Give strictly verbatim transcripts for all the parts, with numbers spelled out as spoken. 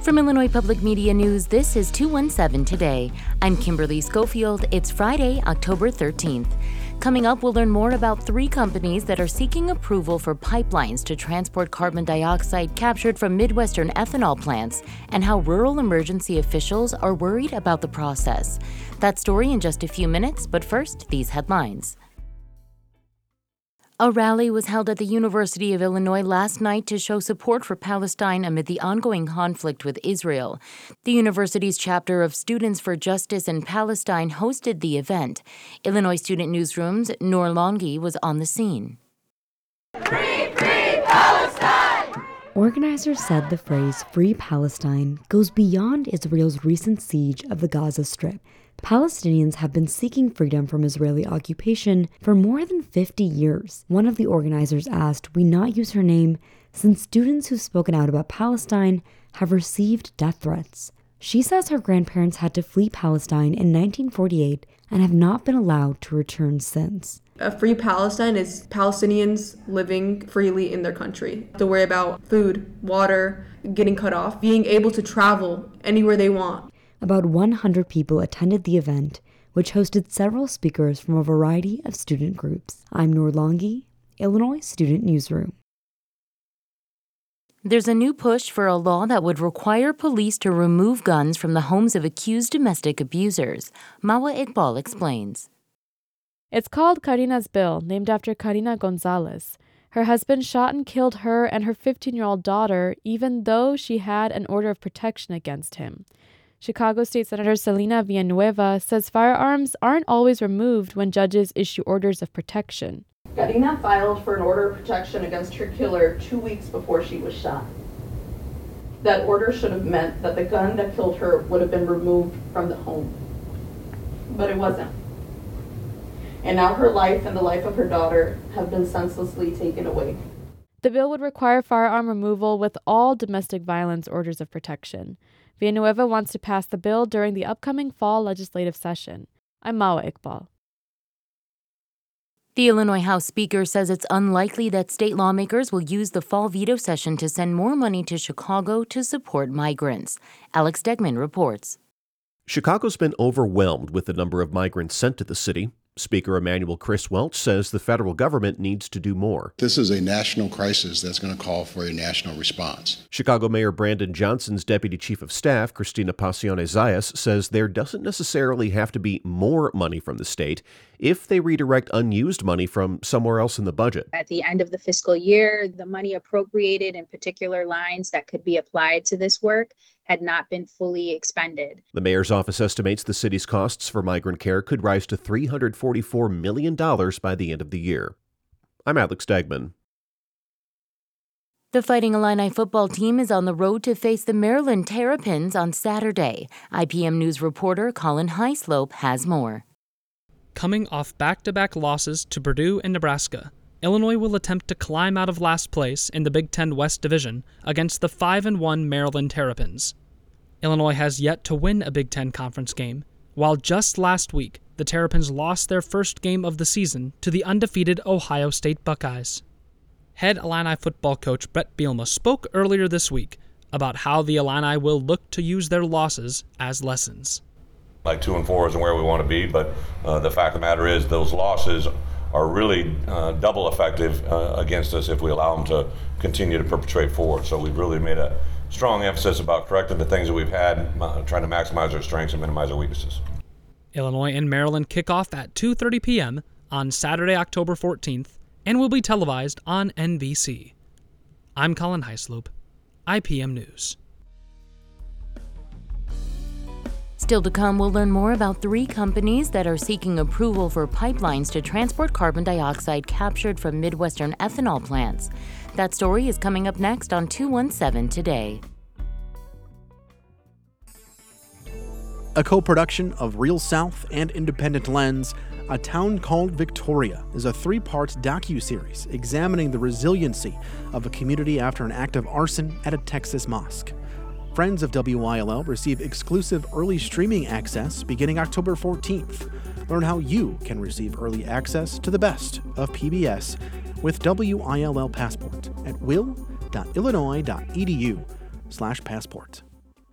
From Illinois Public Media News, this is two one seven Today. I'm Kimberly Schofield. It's Friday, October thirteenth. Coming up, we'll learn more about three companies that are seeking approval for pipelines to transport carbon dioxide captured from Midwestern ethanol plants and how rural emergency officials are worried about the process. That story in just a few minutes, but first, these headlines. A rally was held at the University of Illinois last night to show support for Palestine amid the ongoing conflict with Israel. The university's chapter of Students for Justice in Palestine hosted the event. Illinois Student Newsroom's Noor Longi was on the scene. Free, free Palestine! Organizers said the phrase Free Palestine goes beyond Israel's recent siege of the Gaza Strip. Palestinians have been seeking freedom from Israeli occupation for more than fifty years. One of the organizers asked we not use her name since students who've spoken out about Palestine have received death threats. She says her grandparents had to flee Palestine in nineteen forty-eight and have not been allowed to return since. A free Palestine is Palestinians living freely in their country. To worry about food, water, getting cut off, being able to travel anywhere they want. About one hundred people attended the event, which hosted several speakers from a variety of student groups. I'm Noor Longi, Illinois Student Newsroom. There's a new push for a law that would require police to remove guns from the homes of accused domestic abusers. Mawa Iqbal explains. It's called Karina's Bill, named after Karina Gonzalez. Her husband shot and killed her and her fifteen-year-old daughter, even though she had an order of protection against him. Chicago State Senator Celina Villanueva says firearms aren't always removed when judges issue orders of protection. Karina filed for an order of protection against her killer two weeks before she was shot. That order should have meant that the gun that killed her would have been removed from the home. But it wasn't. And now her life and the life of her daughter have been senselessly taken away. The bill would require firearm removal with all domestic violence orders of protection. Villanueva wants to pass the bill during the upcoming fall legislative session. I'm Mawa Iqbal. The Illinois House Speaker says it's unlikely that state lawmakers will use the fall veto session to send more money to Chicago to support migrants. Alex Degman reports. Chicago's been overwhelmed with the number of migrants sent to the city. Speaker Emanuel Chris Welch says the federal government needs to do more. This is a national crisis that's going to call for a national response. Chicago Mayor Brandon Johnson's Deputy Chief of Staff, Christina Pacione-Zayas, says there doesn't necessarily have to be more money from the state if they redirect unused money from somewhere else in the budget. At the end of the fiscal year, the money appropriated in particular lines that could be applied to this work had not been fully expended. The mayor's office estimates the city's costs for migrant care could rise to three hundred forty-four million dollars by the end of the year. I'm Alex Degman. The Fighting Illini football team is on the road to face the Maryland Terrapins on Saturday. I P M News reporter Colin Highslope has more. Coming off back-to-back losses to Purdue and Nebraska, Illinois will attempt to climb out of last place in the Big Ten West Division against the five and one Maryland Terrapins. Illinois has yet to win a Big Ten Conference game, while just last week the Terrapins lost their first game of the season to the undefeated Ohio State Buckeyes. Head Illini football coach Brett Bielema spoke earlier this week about how the Illini will look to use their losses as lessons. Like two and four isn't where we want to be, but uh, the fact of the matter is those losses are really uh, double effective uh, against us if we allow them to continue to perpetrate forward. So we've really made a strong emphasis about correcting the things that we've had, uh, trying to maximize our strengths and minimize our weaknesses. Illinois and Maryland kick off at two thirty p.m. on Saturday, October fourteenth, and will be televised on N B C. I'm Colin Highslope, I P M News. Still to come, we'll learn more about three companies that are seeking approval for pipelines to transport carbon dioxide captured from Midwestern ethanol plants. That story is coming up next on two one seven Today. A co-production of Real South and Independent Lens, A Town Called Victoria is a three-part docu-series examining the resiliency of a community after an act of arson at a Texas mosque. Friends of W I L L receive exclusive early streaming access beginning October fourteenth. Learn how you can receive early access to the best of P B S with W I L L Passport at will dot illinois dot e d u slash passport.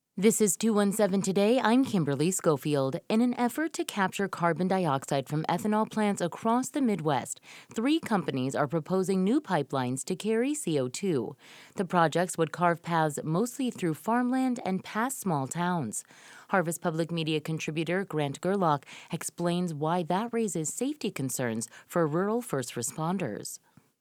This is two one seven Today. I'm Kimberly Schofield. In an effort to capture carbon dioxide from ethanol plants across the Midwest, three companies are proposing new pipelines to carry C O two. The projects would carve paths mostly through farmland and past small towns. Harvest Public Media contributor Grant Gerlach explains why that raises safety concerns for rural first responders.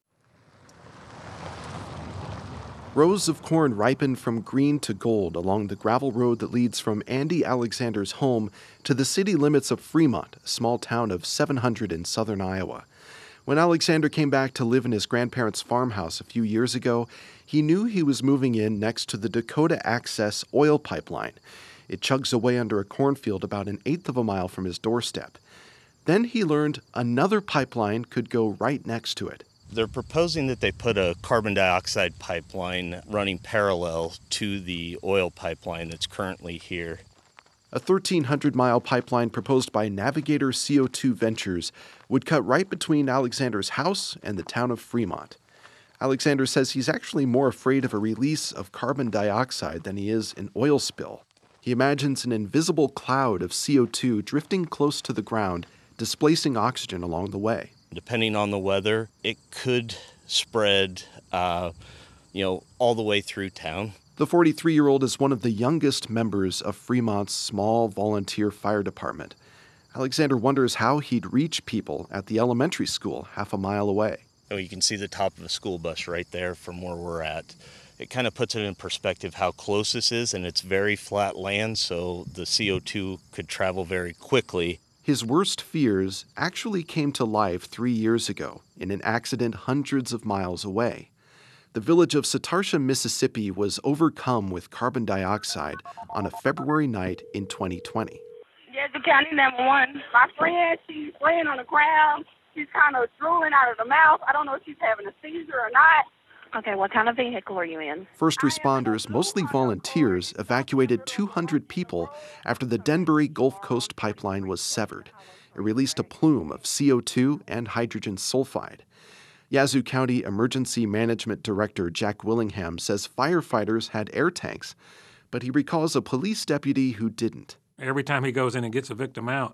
Rows of corn ripen from green to gold along the gravel road that leads from Andy Alexander's home to the city limits of Fremont, a small town of seven hundred in southern Iowa. When Alexander came back to live in his grandparents' farmhouse a few years ago, he knew he was moving in next to the Dakota Access oil pipeline. It chugs away under a cornfield about an eighth of a mile from his doorstep. Then he learned another pipeline could go right next to it. They're proposing that they put a carbon dioxide pipeline running parallel to the oil pipeline that's currently here. A thirteen hundred mile pipeline proposed by Navigator C O two Ventures would cut right between Alexander's house and the town of Fremont. Alexander says he's actually more afraid of a release of carbon dioxide than he is an oil spill. He imagines an invisible cloud of C O two drifting close to the ground, displacing oxygen along the way. Depending on the weather, it could spread, uh, you know, all the way through town. The forty-three-year-old is one of the youngest members of Fremont's small volunteer fire department. Alexander wonders how he'd reach people at the elementary school half a mile away. Oh, you can see the top of a school bus right there from where we're at. It kind of puts it in perspective how close this is, and it's very flat land, so the C O two could travel very quickly. His worst fears actually came to life three years ago in an accident hundreds of miles away. The village of Satarsha, Mississippi was overcome with carbon dioxide on a February night in twenty twenty. Yazoo County number one. My friend, she's laying on the ground. She's kind of drooling out of the mouth. I don't know if she's having a seizure or not. Okay, what kind of vehicle are you in? First responders, mostly volunteers, evacuated two hundred people after the Denbury Gulf Coast pipeline was severed. It released a plume of C O two and hydrogen sulfide. Yazoo County Emergency Management Director Jack Willingham says firefighters had air tanks, but he recalls a police deputy who didn't. Every time he goes in and gets a victim out,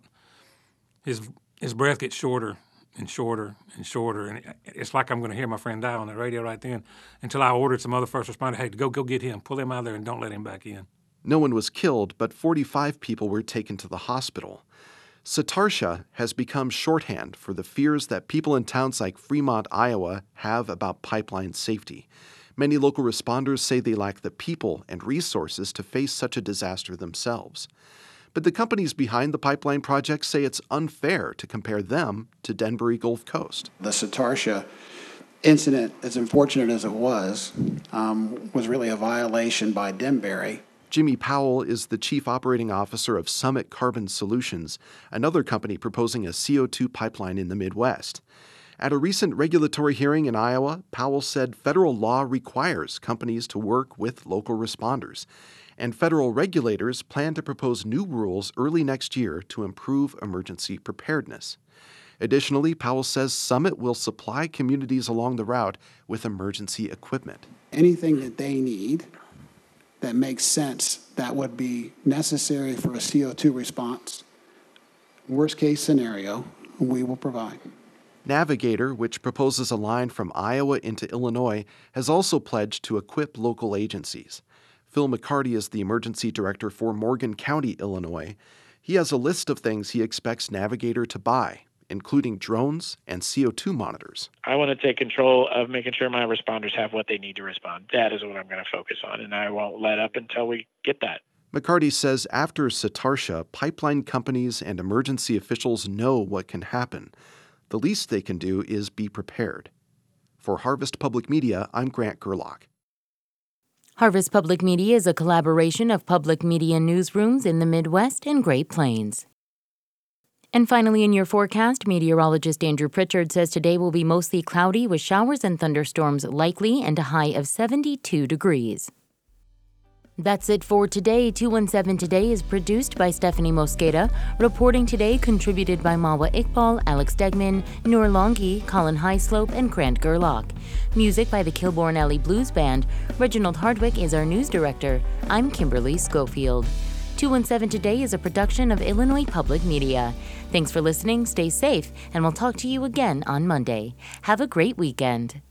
his his breath gets shorter and shorter and shorter, and it's like I'm going to hear my friend die on the radio right then, until I ordered some other first responder, hey, go go get him, pull him out of there, and don't let him back in. No one was killed, but forty-five people were taken to the hospital. Satarsha has become shorthand for the fears that people in towns like Fremont, Iowa, have about pipeline safety. Many local responders say they lack the people and resources to face such a disaster themselves. But the companies behind the pipeline project say it's unfair to compare them to Denbury Gulf Coast. The Satarsha incident, as unfortunate as it was, um, was really a violation by Denbury. Jimmy Powell is the chief operating officer of Summit Carbon Solutions, another company proposing a C O two pipeline in the Midwest. At a recent regulatory hearing in Iowa, Powell said federal law requires companies to work with local responders, and federal regulators plan to propose new rules early next year to improve emergency preparedness. Additionally, Powell says Summit will supply communities along the route with emergency equipment. Anything that they need that makes sense that would be necessary for a C O two response, worst case scenario, we will provide. Navigator, which proposes a line from Iowa into Illinois, has also pledged to equip local agencies. Phil McCarty is the emergency director for Morgan County, Illinois. He has a list of things he expects Navigator to buy, including drones and C O two monitors. I want to take control of making sure my responders have what they need to respond. That is what I'm going to focus on, and I won't let up until we get that. McCarty says after Satarsha, pipeline companies and emergency officials know what can happen. The least they can do is be prepared. For Harvest Public Media, I'm Grant Gerlach. Harvest Public Media is a collaboration of public media newsrooms in the Midwest and Great Plains. And finally, in your forecast, meteorologist Andrew Pritchard says today will be mostly cloudy with showers and thunderstorms likely and a high of seventy-two degrees. That's it for today. two one seven Today is produced by Stephanie Mosqueda. Reporting today contributed by Mawa Iqbal, Alex Degman, Noor Longi, Colin Highslope, and Grant Gerlach. Music by the Kilbourne Alley Blues Band. Reginald Hardwick is our news director. I'm Kimberly Schofield. two one seven Today is a production of Illinois Public Media. Thanks for listening, stay safe, and we'll talk to you again on Monday. Have a great weekend.